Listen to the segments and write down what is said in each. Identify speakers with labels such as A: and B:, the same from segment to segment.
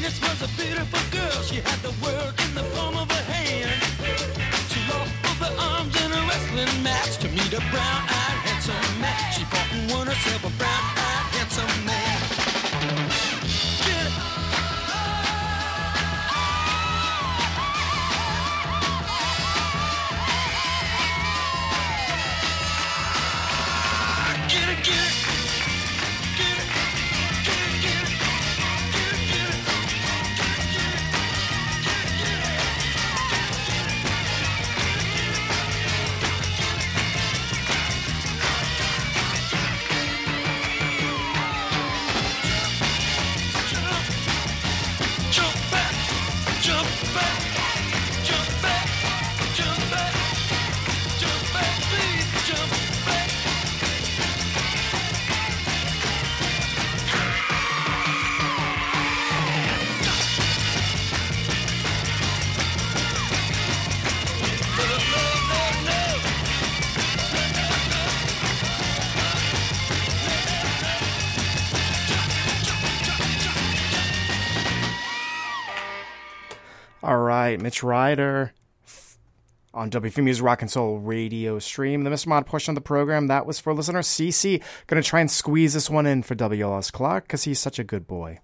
A: Venus was a beautiful girl. She had the world in the palm of her hand. She lost both her arms in a wrestling match to meet a brown-eyed handsome man. She fought and won herself a brown-eyed handsome man. Get it. Get it, get it.
B: All right, Mitch Ryder on WFMU's Rock and Soul radio stream. The Mr. Mod portion of the program, that was for listener CC. Going to try and squeeze this one in for WLS Clark because he's such a good boy.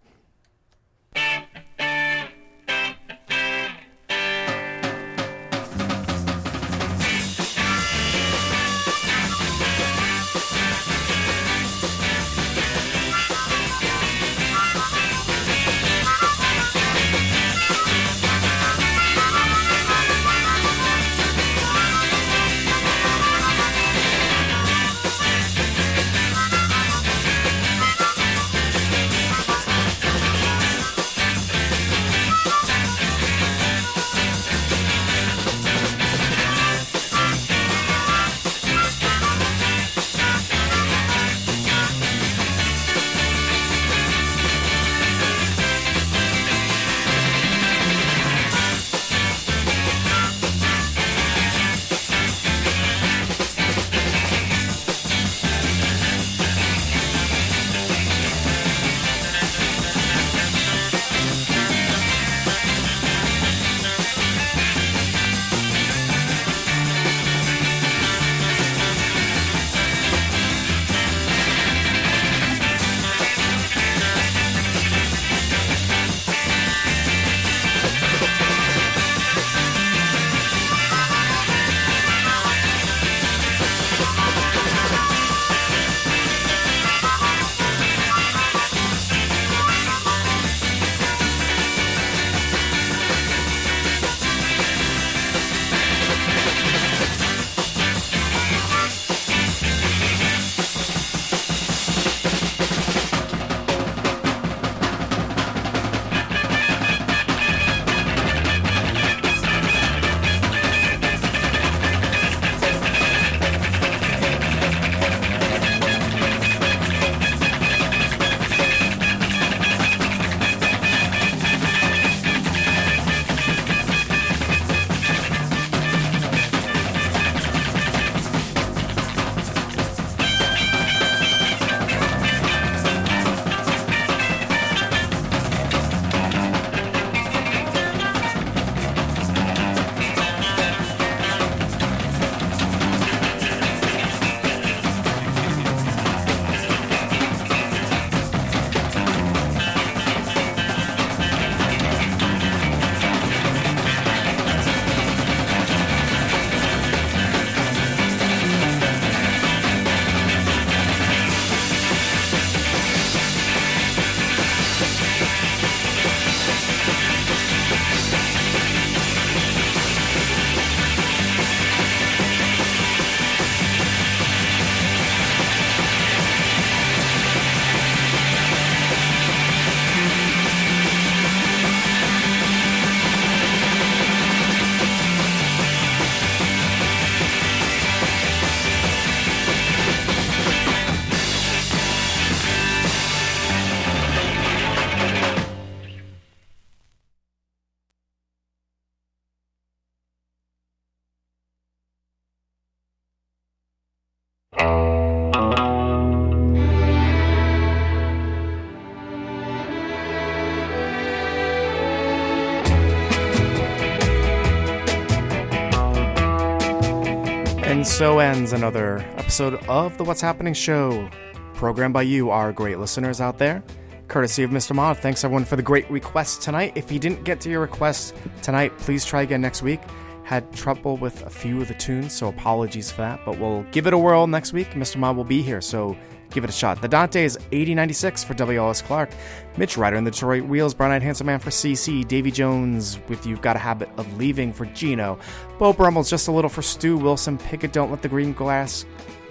B: so ends another episode of the What's Happening Show, programmed by you, our great listeners out there, courtesy of Mr. Mod. Thanks everyone for the great requests tonight. If you didn't get to your request tonight, please try again next week. Had trouble with a few of the tunes, so apologies for that, but we'll give it a whirl next week. Mr. Mod will be here, so give it a shot. The Dante is 8096 for WLS Clark. Mitch Ryder in the Detroit Wheels. Brown-Eyed Handsome Man for CC. Davy Jones with You've Got a Habit of Leaving for Gino. Bo Brummel's Just a Little for Stu Wilson. Pickett Don't Let the Green Grass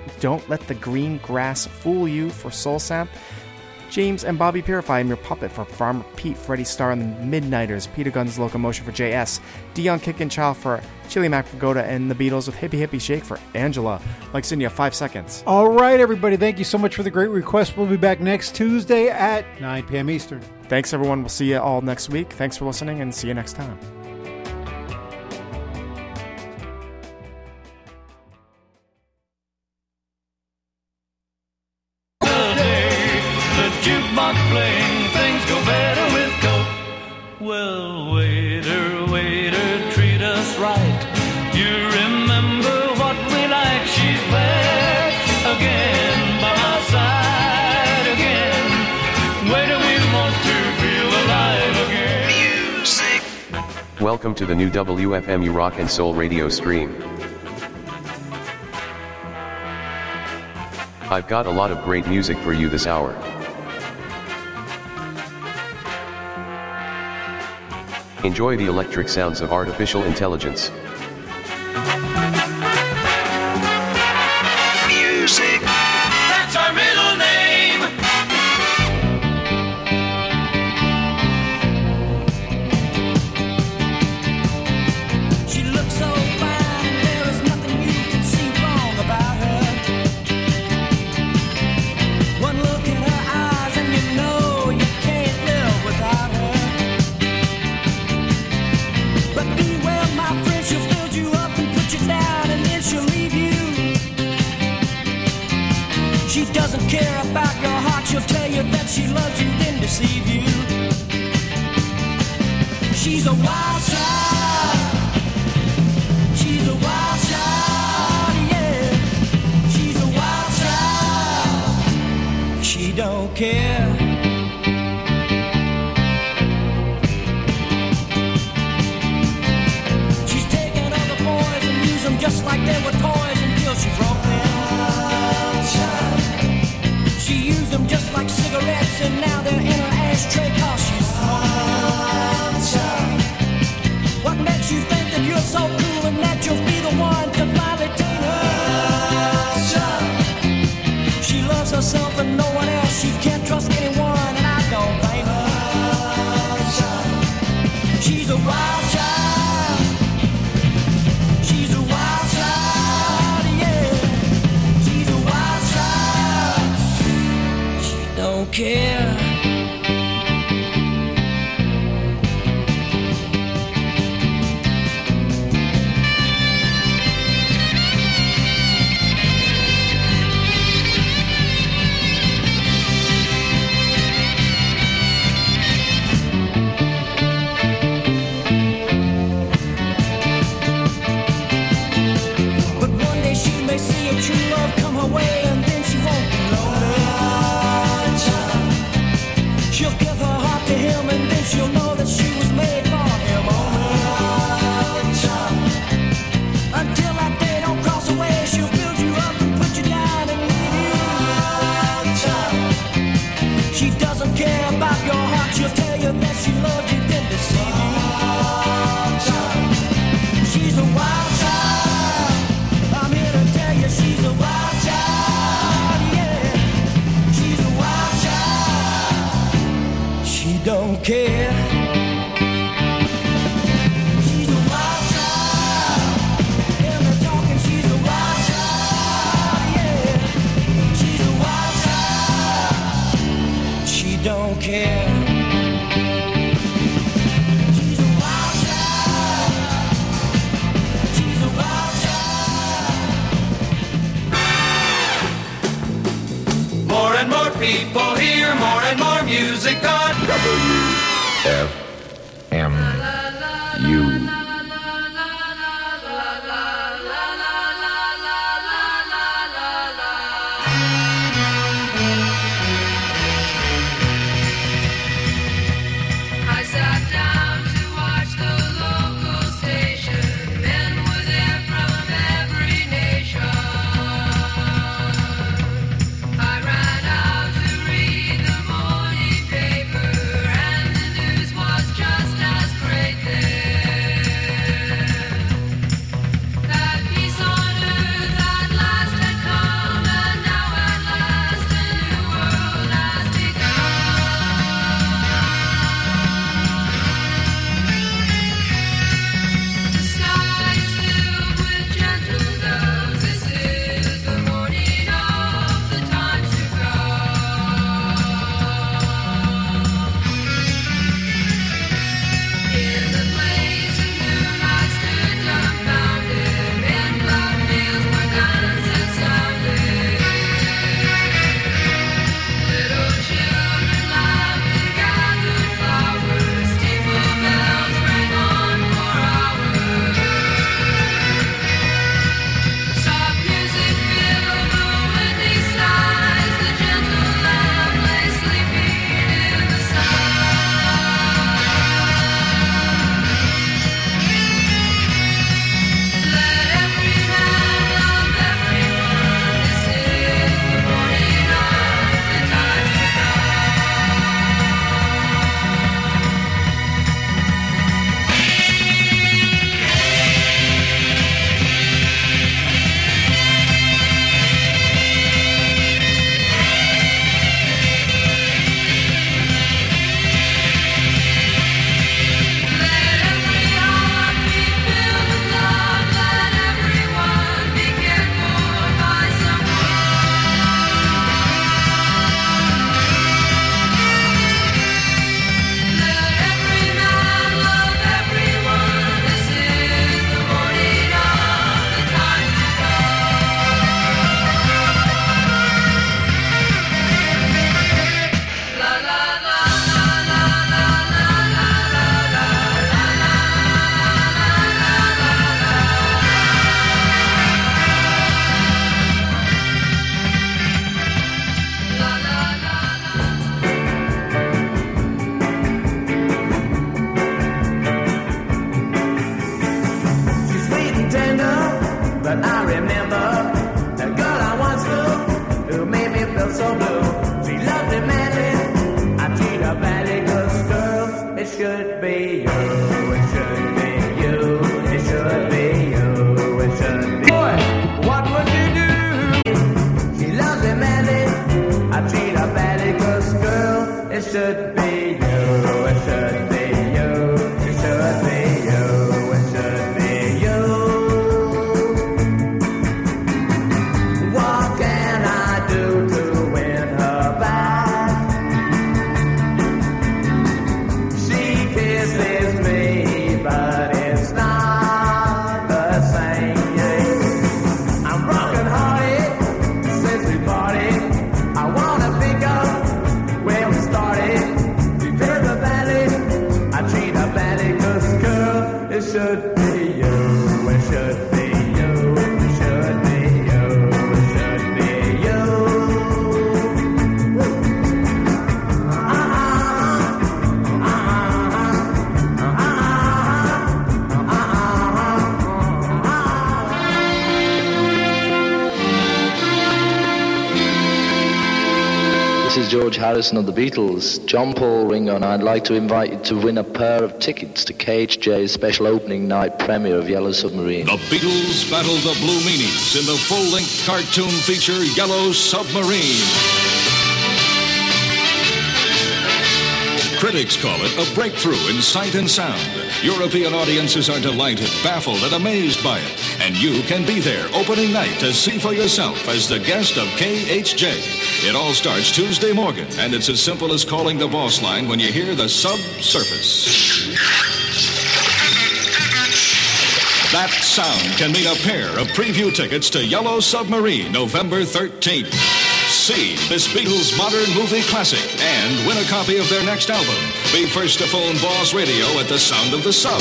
B: Fool You for Soul Sap. James and Bobby Purify, I'm Your Puppet for Farmer Pete. Freddie Starr and the Midnighters. Peter Guns Locomotion for JS. Dion Kickin' Child for Chili Mac for Goda. And the Beatles with Hippie Hippie Shake for Angela. Like Cindy, 5 seconds.
C: All right, everybody. Thank you so much for the great request. We'll be back next Tuesday at 9 p.m. Eastern.
B: Thanks, everyone. We'll see you all next week. Thanks for listening, and see you next time.
A: Jukebox playing, things go better with Coke. Well, waiter, waiter, treat us right. You remember what we like. She's back again by my side again. Waiter, we want to feel alive again. Music.
D: Welcome to the new WFMU Rock and Soul radio stream. I've got a lot of great music for you this hour. Enjoy the electric sounds of artificial intelligence.
A: Music. That's our middle name. She looks so fine, there is nothing you can see wrong about her. One look in her eyes and you know you can't live without her. But beware, my friend, she'll build you up and put you down, and then she'll leave you. She doesn't care about your heart, she'll tell you that she loves you, then deceive you. She's a wild child. She's a wild child, yeah. She's a wild child. She don't care. Just like they were toys until she broke them. She used them just like cigarettes, and now they're in her ashtray 'cause she's smart. What makes you think that you're so cool and that you'll be the one to finally tame her? She loves herself and no one else. She can't trust anyone, and I don't blame her. She's a wild child. Care. But one day she may see a true love come her way, and then she won't be lonely. She'll give her heart to him, and then she'll know that she was made for him only. Until that day don't cross away, she'll build you up and put you down and leave you. She doesn't care about your heart, she'll tell you that she loves you, then deceive you. She's a wild child. I'm here to tell you she's a wild child, yeah. She's a wild child. She don't care. She's a wild child. Hear me talking, she's a wild child, yeah. She's a wild child. She don't care. She's a wild child. She's a wild child. More and more people hear more and more music on
D: WFMU.
E: should be you, it should be you, it should be you, it should be you. What can I do to win her back? She kisses me, but it's not the same. I'm broken hearted since we parted. I wanna pick up where we started. We pay the valley, I treat her badly, 'cause girl, it should be you, it should be you, it should be you, it should be you.
F: This is George Harrison of the Beatles. John Paul Ringo, and I'd like to invite you to win a pair of tickets to KHJ's special opening night premiere of Yellow Submarine.
G: The Beatles battle the Blue Meanies in the full-length cartoon feature Yellow Submarine. Critics call it a breakthrough in sight and sound. European audiences are delighted, baffled, and amazed by it. And you can be there opening night to see for yourself as the guest of KHJ. It all starts Tuesday morning, and it's as simple as calling the boss line when you hear the subsurface. That sound can mean a pair of preview tickets to Yellow Submarine, November 13th. See this Beatles modern movie classic and win a copy of their next album. Be first to phone Boss Radio at the sound of the sub.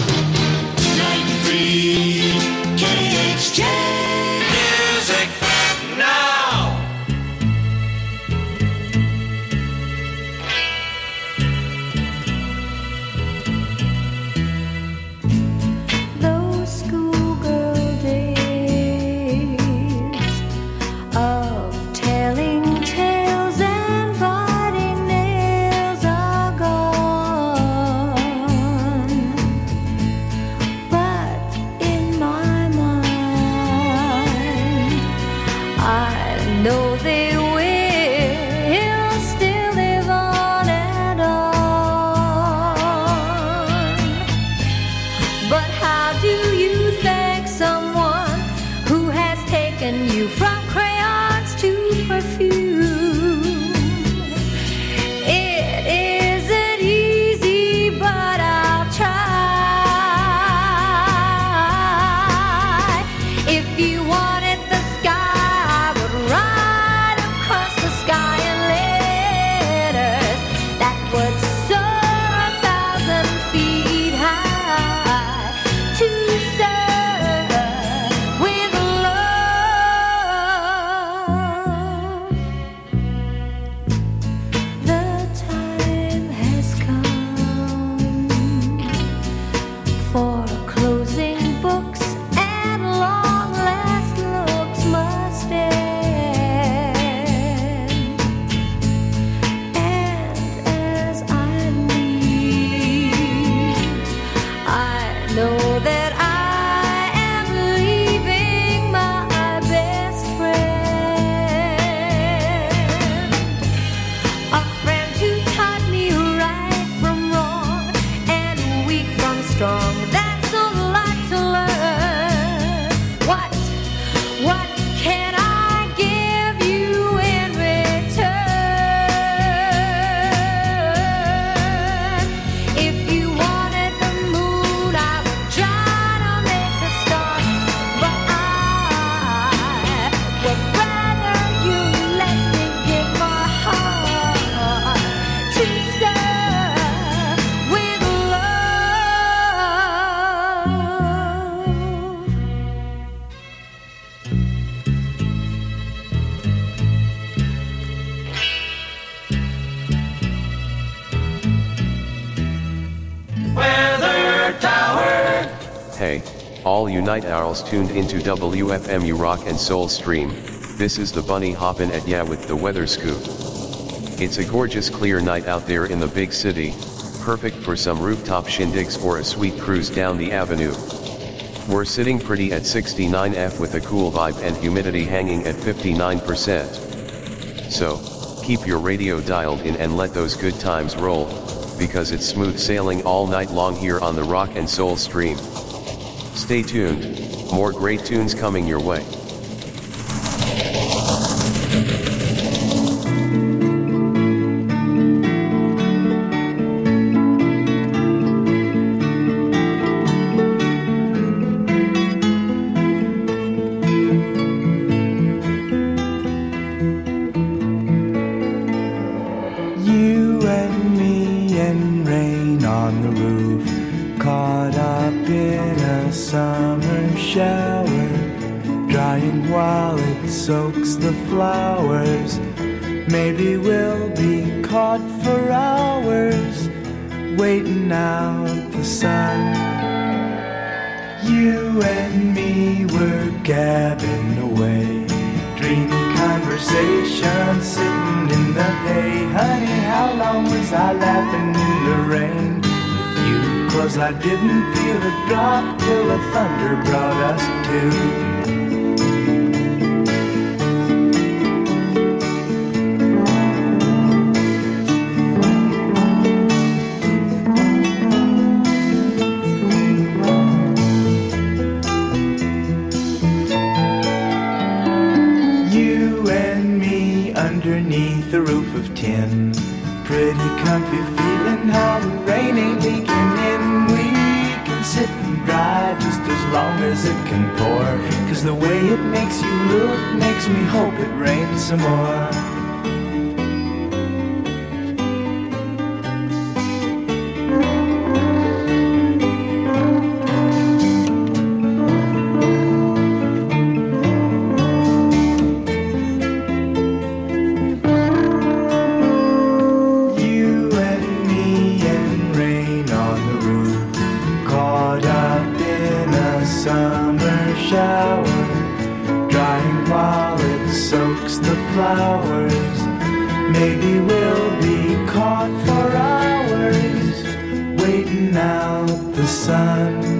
A: 93 KHJ Music Now.
H: Those schoolgirl days of telling tales and biting nails are gone, but in my mind I know they will still live on and on. But how do you thank someone who has taken you from crayons to perfume? It isn't easy, but I'll try. If you wanted the sky, I would ride across the sky in letters that would soar 1,000 feet high to serve with love. The time has come for closing books, and long last looks must end. And as I leave, I know that I am leaving my best friend, a friend who taught me right from wrong and weak from strong. That's a lot to learn. What can I give you in return? If you wanted the moon, I would try to make a start, but I would rather you let me give my heart to serve with love.
A: Weather Tower.
D: Hey, all you night owls tuned into WFMU Rock and Soul Stream. This is the Bunny hoppin' at ya with the weather scoop. It's a gorgeous clear night out there in the big city, perfect for some rooftop shindigs or a sweet cruise down the avenue. We're sitting pretty at 69 F with a cool vibe and humidity hanging at 59%. So, Keep your radio dialed in and let those good times roll, because it's smooth sailing all night long here on the Rock and Soul Stream. Stay tuned, more great tunes coming your way.
I: Soaks the flowers. Maybe we'll be caught for hours, waiting out the sun. You and me were gabbing away, dreaming conversation, sitting in the hay. Honey, how long was I laughing in the rain with you? 'Cause I didn't feel a drop till the thunder brought us to. Underneath the roof of tin, pretty comfy feeling how the rain ain't leaking in. We can sit and dry just as long as it can pour, 'cause the way it makes you look makes me hope it rains some more. Flowers, maybe we'll be caught for hours, waiting out the sun.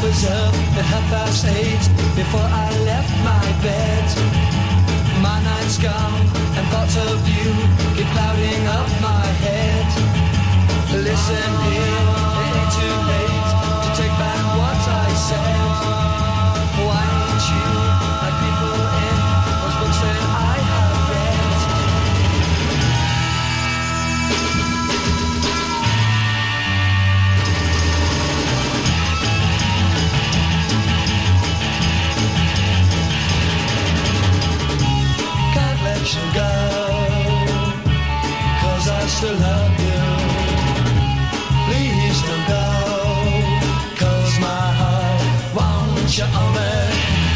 E: was up at 8:30 before I left my bed. My night's gone and thoughts of you keep clouding up my head. Listen here, it ain't too late to take back what I said. Why ain't you like people in those books that I have read? Can't let you go, 'cause I still love you. Please don't go, 'cause my heart wants you on it.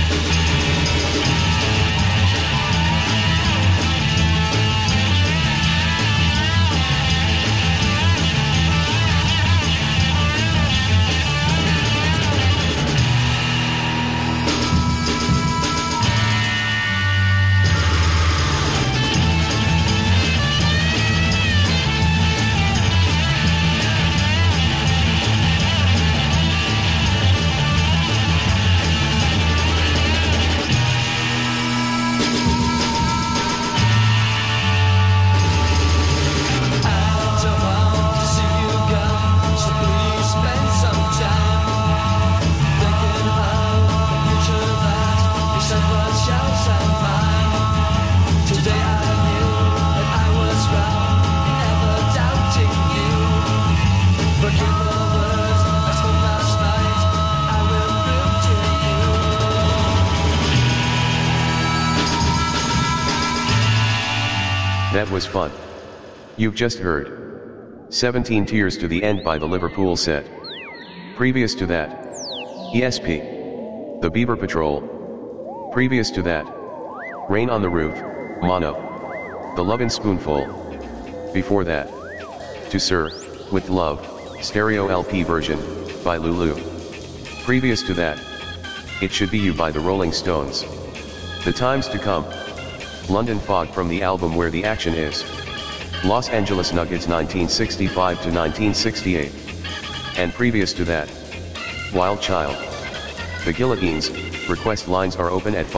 D: That was fun. You've just heard 17 Tears to the End by the Liverpool Set. Previous to that, ESP, The Beaver Patrol. Previous to that, Rain on the Roof, Mono, The Lovin' Spoonful. Before that, To Sir, With Love, Stereo LP version, by Lulu. Previous to that, It Should Be You by the Rolling Stones. The Times to Come, London Fog from the album Where the Action Is. Los Angeles Nuggets 1965 to 1968. And previous to that, Wild Child. The Gilligines. Request lines are open at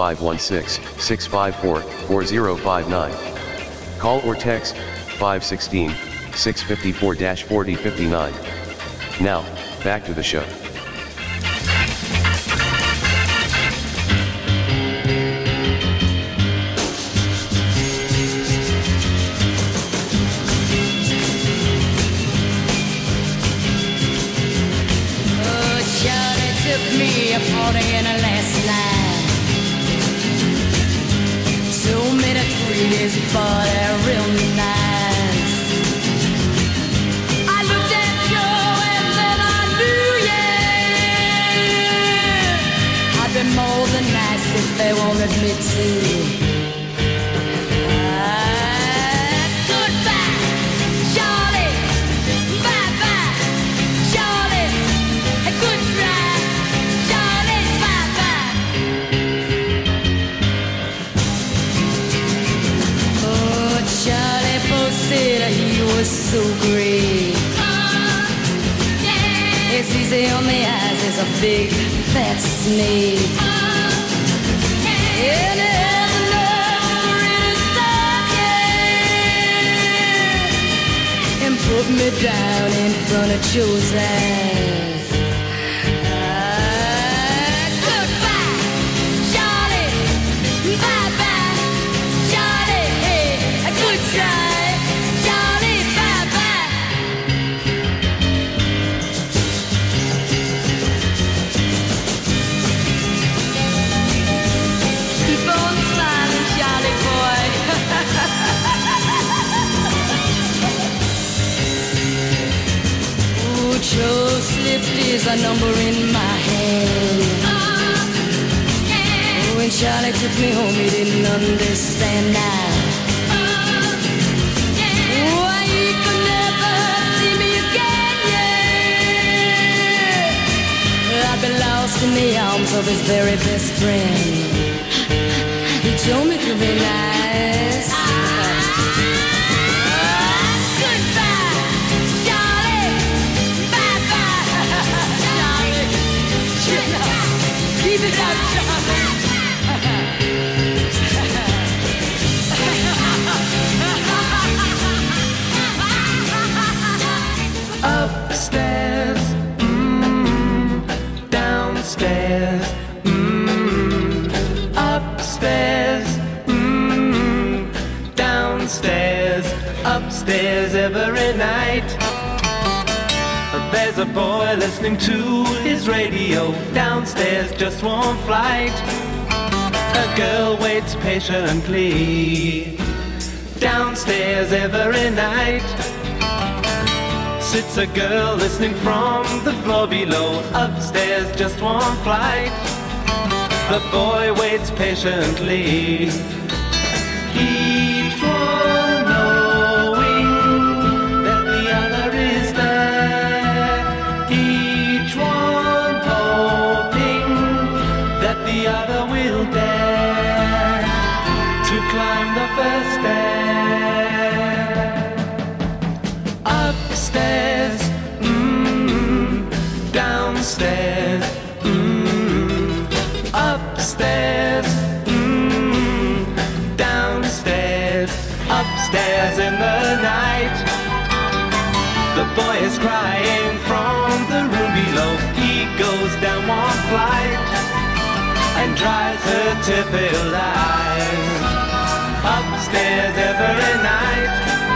D: 516-654-4059. Call or text 516-654-4059. Now, back to the show.
H: Partying last night. So many pretties, but they're real nice. I looked at Joe and then I knew, yeah, I'd be more than nice if they wanted me to. Goodbye, Charlie. Bye-bye, Charlie. Good try. Charlie posted he was so great. It's easy on the eyes as a big fat snake. And it has enough really stuck, yeah, and put me down in front of Joe's eyes. Goodbye, Charlie. Bye-bye, Charlie. Good try, Charlie, bye-bye. Keep on smiling, Charlie boy. Ooh, Joe slipped his number in my hand. Oh, when Charlie took me home, he didn't understand now. Why he could never see me again, yeah. I'd be lost in the arms of his very best friend. He told me to be nice. Goodbye, Charlie. Bye-bye, Charlie.
E: a boy listening to his radio. Downstairs, just one flight. A girl waits patiently. Downstairs every night sits a girl listening from the floor below. Upstairs, just one flight. The boy waits patiently. Each one knowing that the other is there. Each one hoping that the other will dare to climb the first stair. Upstairs, downstairs, upstairs, downstairs, upstairs in the night. The boy is crying from the room below. He goes down one flight and dries her tear-filled eyes. Upstairs every night,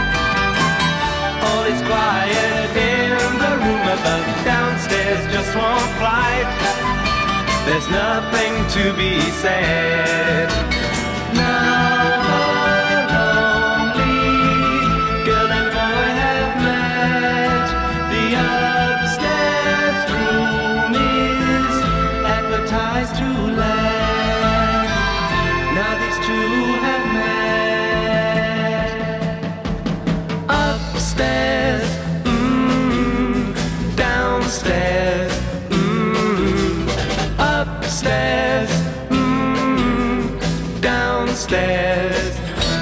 E: all is quiet in the room above. Downstairs, just one flight. There's nothing to be said. Now a lonely girl and boy have met. The upstairs room is advertised to let. Now these two have met. Upstairs, downstairs, upstairs, downstairs.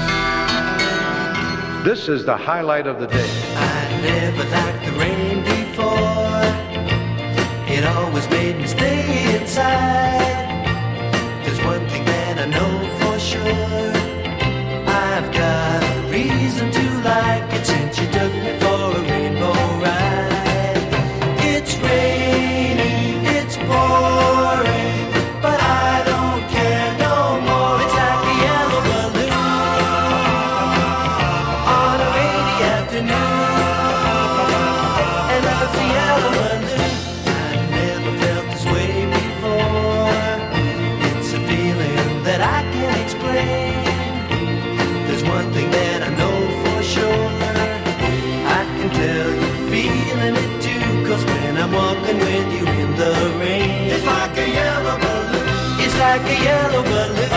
J: This is the highlight of the day.
I: I never liked the rain before. It always made me stay inside. There's one thing that I know for sure. I've got a reason to like it since you took me for a rainbow ride. It's rainy, it's pouring, but I don't care no more. It's like a yellow balloon on a rainy afternoon. And love's a yellow balloon. I never felt this way before. It's a feeling that I can't explain. There's one thing that I know for sure. I can tell you're feeling it too. 'Cause when I'm walking with you in the rain, it's like a yellow balloon. It's like a yellow balloon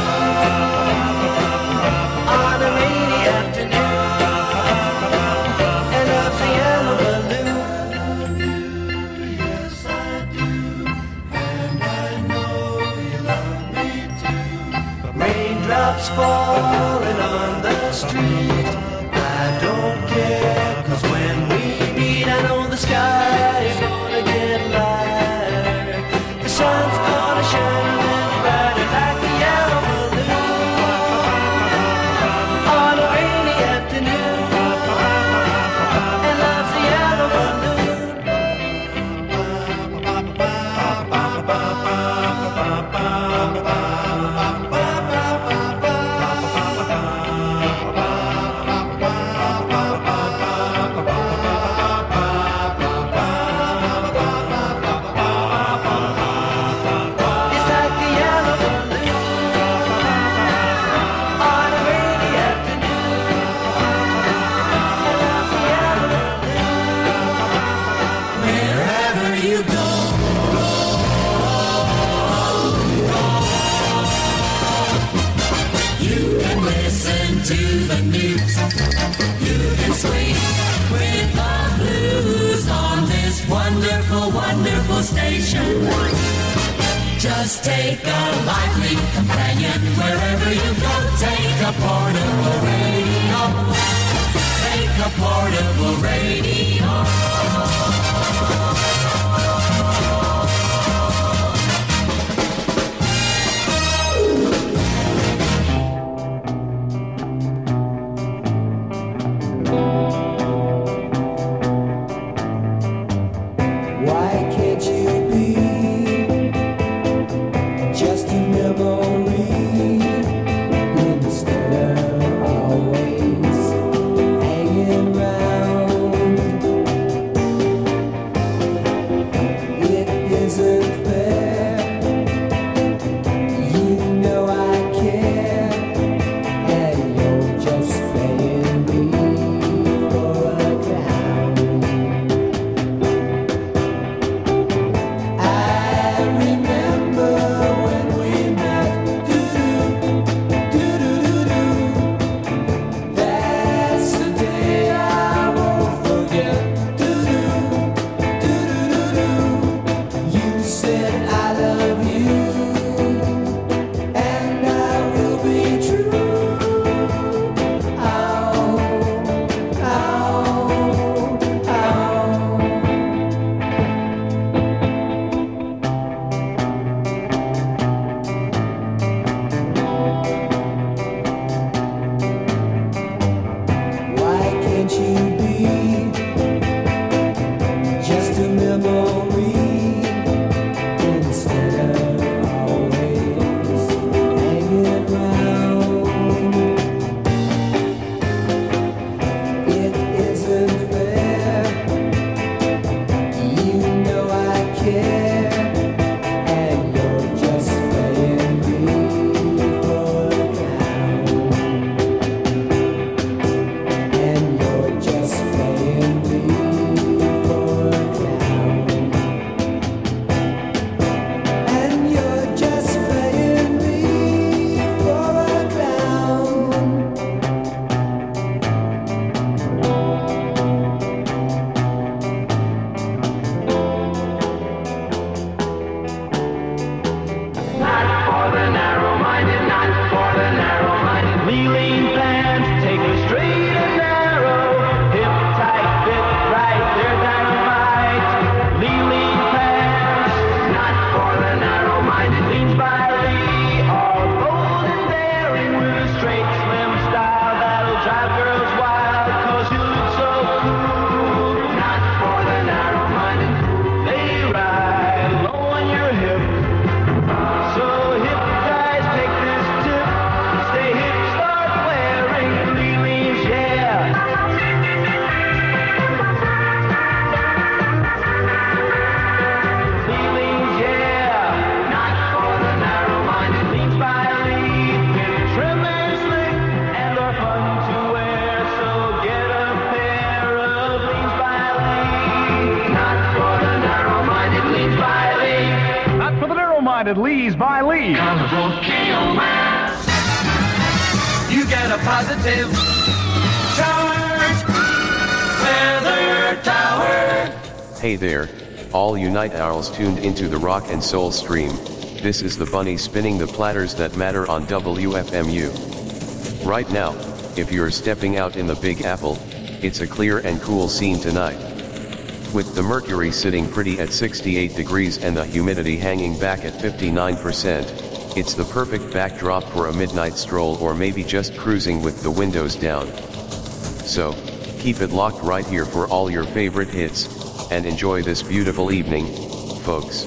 I: on a rainy afternoon. And love's a yellow balloon. Yes, I do. And I know you love me too. Raindrops falling on the street. I don't care, 'cause when we meet, I know the sky is gonna get lighter. The sun's gonna shine a little brighter like a yellow balloon on a rainy afternoon. And love's a yellow balloon. It's like a yellow balloon on a rainy afternoon. And love's a yellow balloon.
A: Wherever you go, you can listen to the news. You can swing with the blues on this wonderful, wonderful station. Just take a lively companion wherever you go. Take a portable radio. Take a portable radio.
I: Why can't you be just a memory instead of always hanging around?
J: provided leaves by leaves.
E: You get a positive charge. Weather Tower.
D: Hey there, all you night owls tuned into the rock and soul stream. This is the bunny spinning the platters that matter on WFMU. Right now, if you're stepping out in the Big Apple, it's a clear and cool scene tonight. With the mercury sitting pretty at 68 degrees and the humidity hanging back at 59%, it's the perfect backdrop for a midnight stroll or maybe just cruising with the windows down. So, keep it locked right here for all your favorite hits, and enjoy this beautiful evening, folks.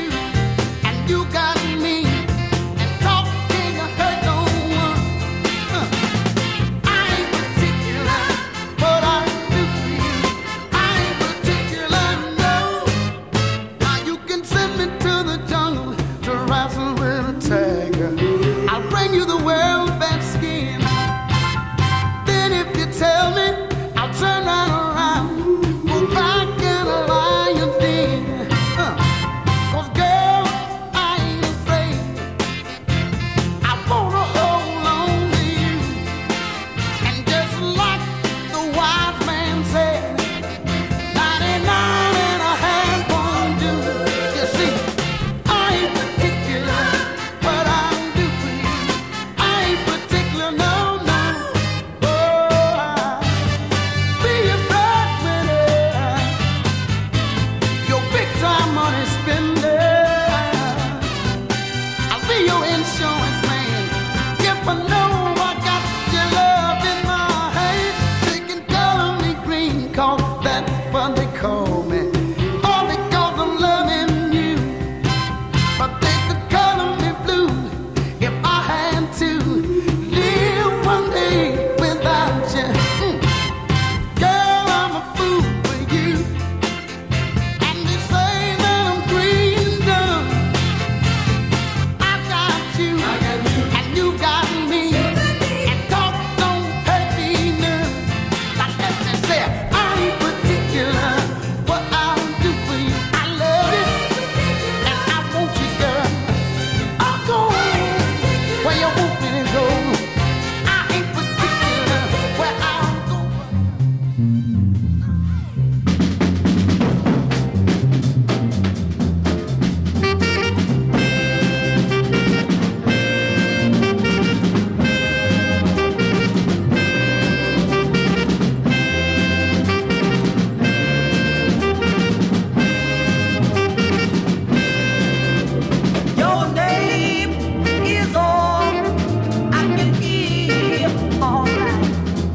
K: You got me, and talking hurt no one. call me. All because I'm loving you. But they could color me blue if I had to live one day without you. Girl, I'm a fool for you. And they say that I'm green dumb. I got you, and you got me. And talk don't hurt me none. Like that they say, I ain't particular what I'll do for you. I love you, and I want you, girl. I'll go where you want me to go. I ain't particular where I'll go.
E: Your name is all I can hear all night.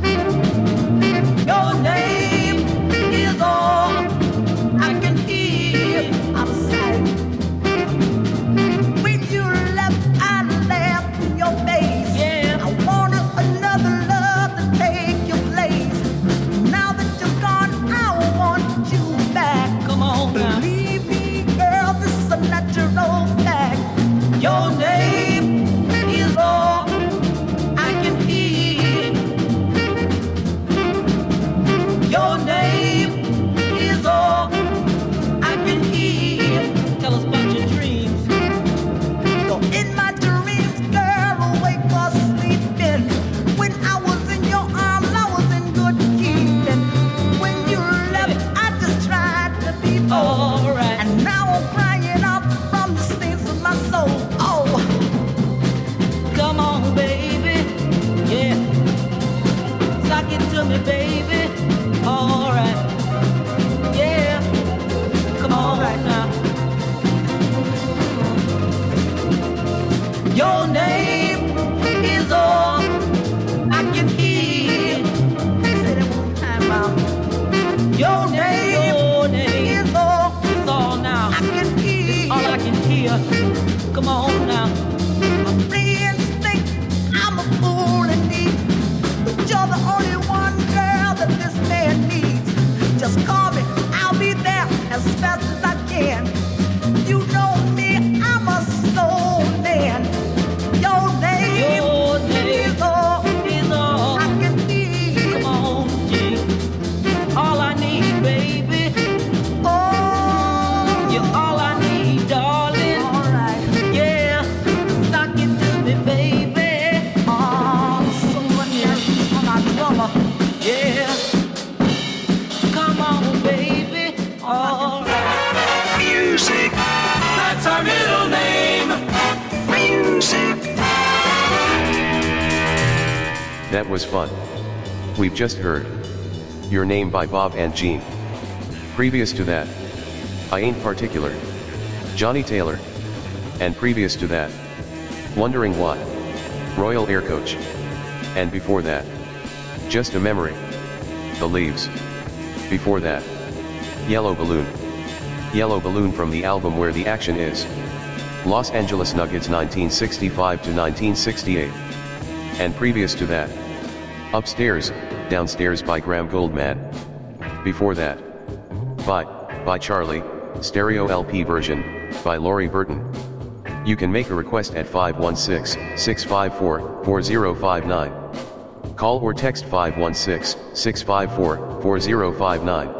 E: Your name is all I can hear outside. When you left, I laughed in your face. I wanted another love to take your place. Now that you're gone, I want you back. Come on now. Believe me, girl, this is a natural fact. Your name is all I can hear. Your name is all I can hear. Tell us about your dreams. You're in my dreams, girl, awake or sleeping. When I was in your arms, I was in good keeping. When you left, I just tried to be all right. And now I'm crying out from the stains of my soul. Oh, come on, baby, yeah. Sock it to me, baby. All right, yeah. Come on right now. Your name is all I can hear. Say that one time out. Your name is all now. I can hear. All I can hear. Come on now. My friends think I'm a fool indeed, but you're the only one, girl, that this man needs. Just call me, I'll be there as fast as I can. You know me, I'm a soul man. Your name is all I can hear. Come on, G. All I need, baby. Oh, you're all I need, darling. All right, yeah. Sock it to me, baby. Oh, so much on my drummer. Yeah. Come on, baby. All right.
A: Music, that's our middle name. Music.
D: That was fun. We've just heard Your Name by Bob and Jean. Previous to that, I Ain't Particular, Johnny Taylor. And previous to that, Wondering Why, Royal Air Coach. And before that, Just a Memory, The Leaves. Before that, Yellow Balloon. Yellow Balloon from the album Where the Action Is. Los Angeles Nuggets 1965 to 1968. And previous to that, Upstairs, Downstairs by Graham Goldman. Before that, by Charlie, stereo LP version, by Laurie Burton. You can make a request at 516-654-4059. Call or text 516-654-4059.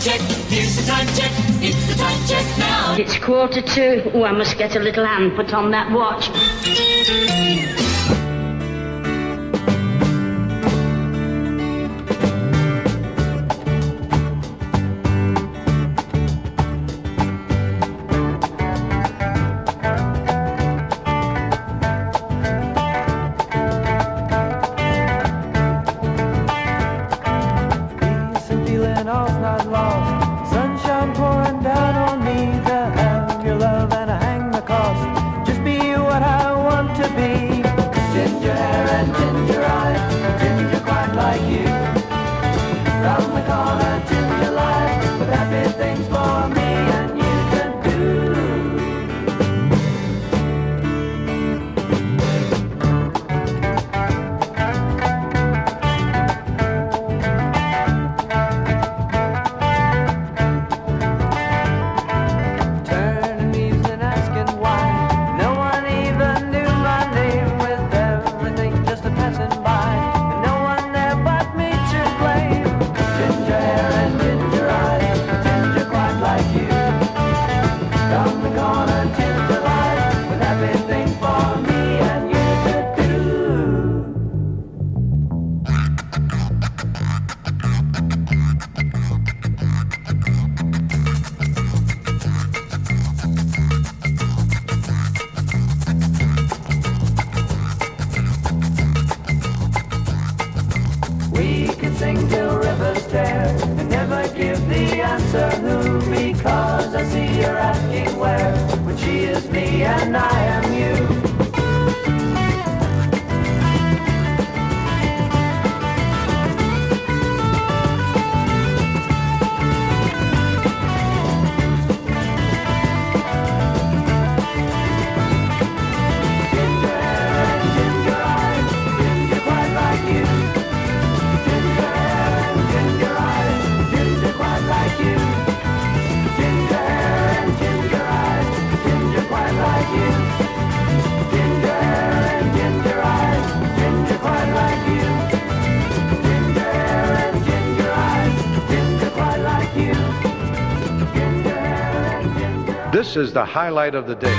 L: check. Here's the time check. It's the time check now.
M: It's 1:45. Oh, I must get a little hand put on that watch.
J: This is the highlight of the day.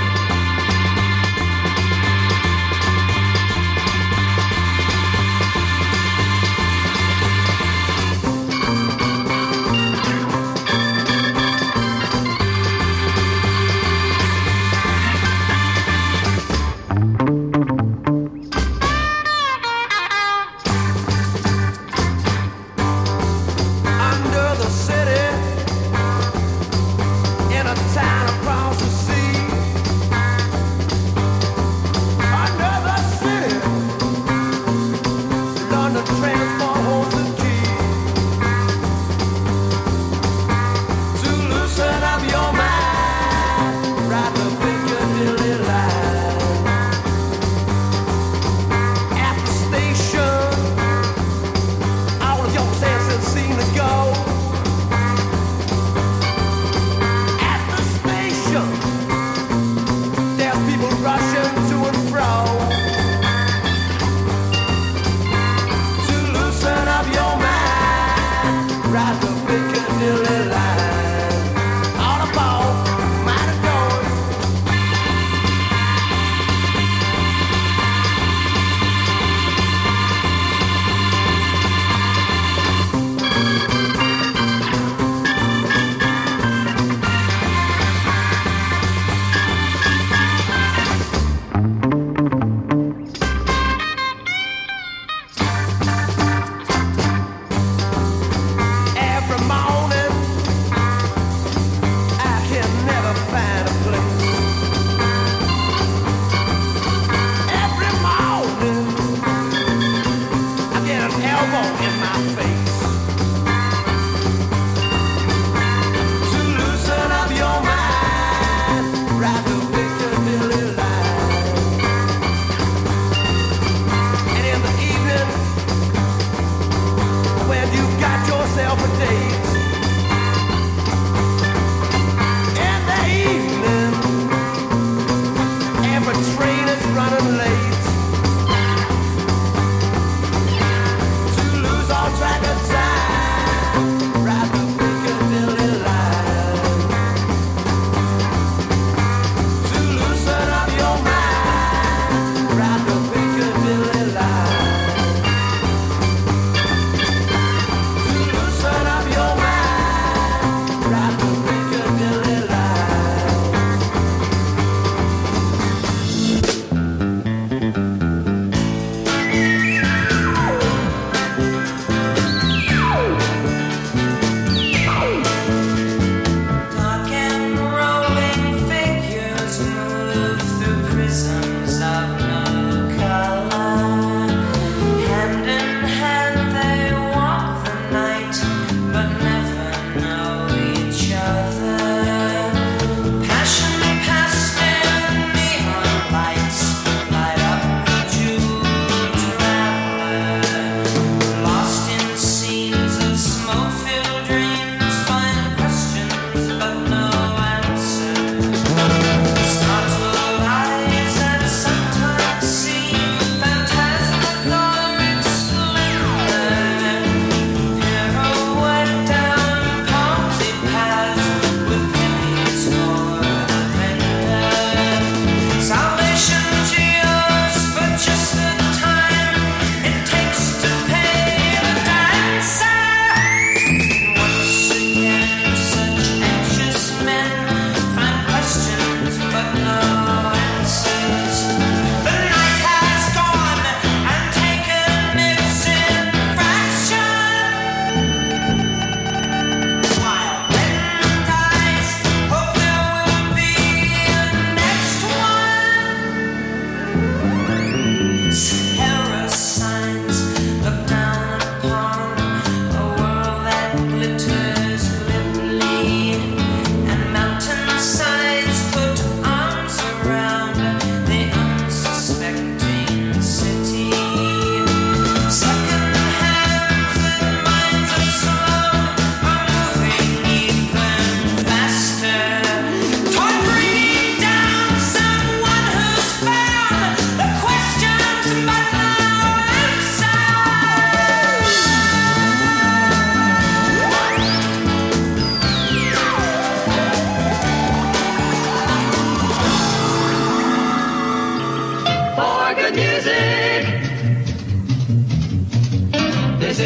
K: running late to lose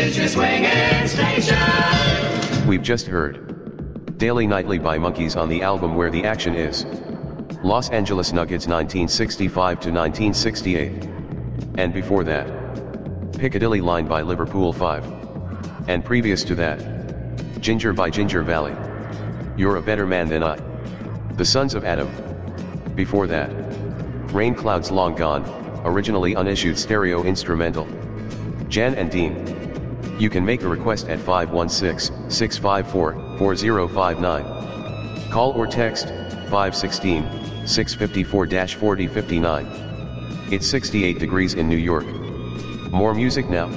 L: is your swinging station.
D: We've just heard Daily Nightly by Monkees on the album Where the Action Is. Los Angeles Nuggets 1965 to 1968. And before that, Piccadilly Line by Liverpool 5. And previous to that, Ginger by Ginger Valley. You're a Better Man Than I. The Sons of Adam. Before that, Rain Clouds Long Gone, originally unissued stereo instrumental. Jan and Dean. You can make a request at 516-654-4059. Call or text 516-654-4059. It's 68 degrees in New York. More music now.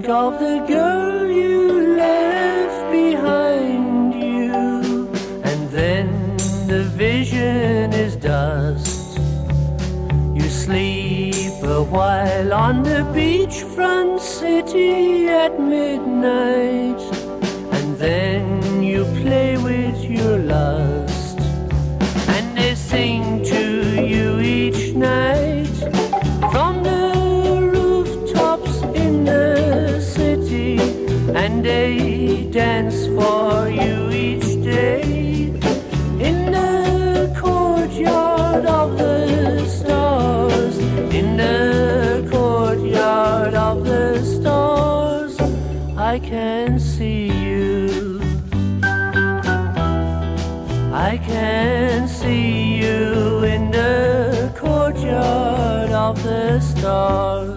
I: of the girl you left behind you, and then the vision is dust. You sleep a while on the beachfront city at midnight, and then you play with your lust, and they sing to you each night from the rooftops in the city, and they dance for you each day in the courtyard of the stars, in the courtyard of the stars. I can see you, I can see you in the courtyard of the stars.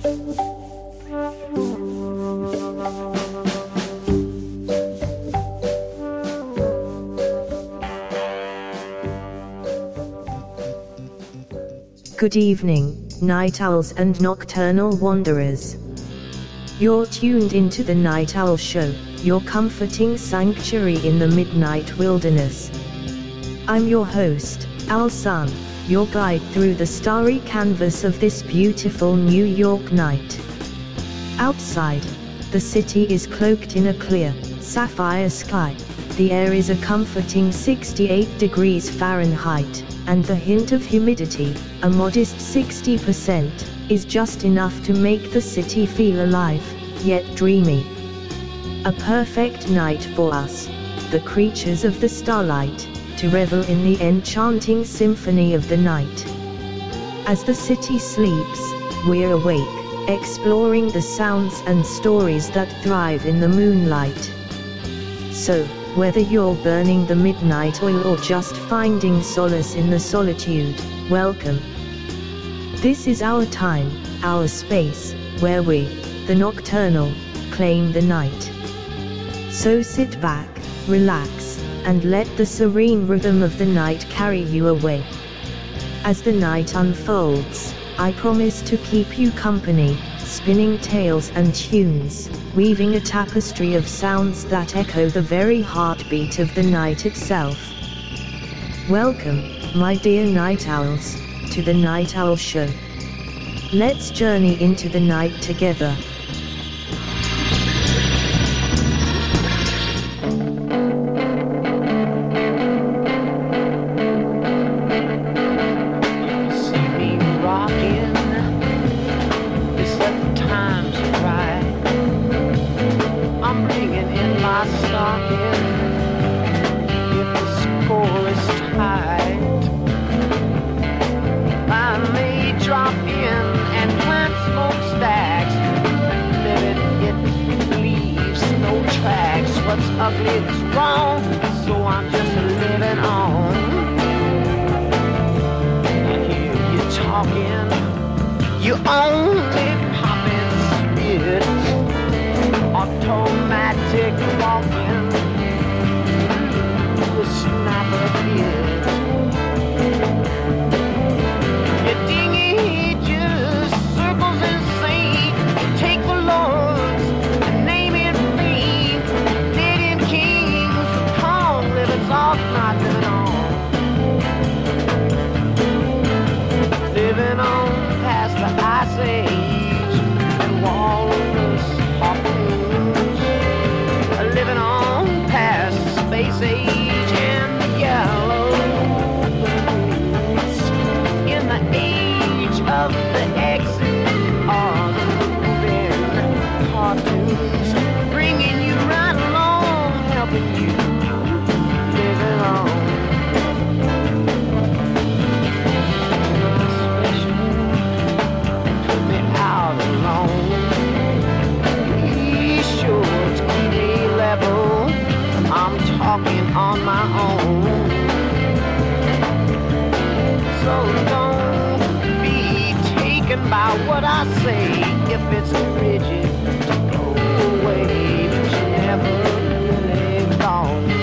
N: Good evening, night owls and nocturnal wanderers. You're tuned into the Night Owl Show, your comforting sanctuary in the midnight wilderness. I'm your host, Al Sun, your guide through the starry canvas of this beautiful New York night. Outside, the city is cloaked in a clear, sapphire sky. The air is a comforting 68 degrees Fahrenheit, and the hint of humidity, a modest 60%, is just enough to make the city feel alive, yet dreamy. A perfect night for us, the creatures of the starlight, to revel in the enchanting symphony of the night. As the city sleeps, we're awake, exploring the sounds and stories that thrive in the moonlight. So, whether you're burning the midnight oil or just finding solace in the solitude, welcome. This is our time, our space, where we, the nocturnal, claim the night. So sit back, relax, and let the serene rhythm of the night carry you away. As the night unfolds, I promise to keep you company, spinning tales and tunes, weaving a tapestry of sounds that echo the very heartbeat of the night itself. Welcome, my dear night owls, to the Night Owl Show. Let's journey into the night together.
E: Ugly is wrong, so I'm just living on. I hear you talking, you only popping spit, automatic walking, a sniper hit. Your dinghy just circles insane. Take the Lord's name in vain. Off, not living on. Living on past the ice age and walrus harpoons. Living on past the space age and the yellow blues. In the age of the exit are the moving cartoons, bringing you right along, helping you. I'm talking on my own, so don't be taken by what I say. If it's too rigid, go away, but you never really gone.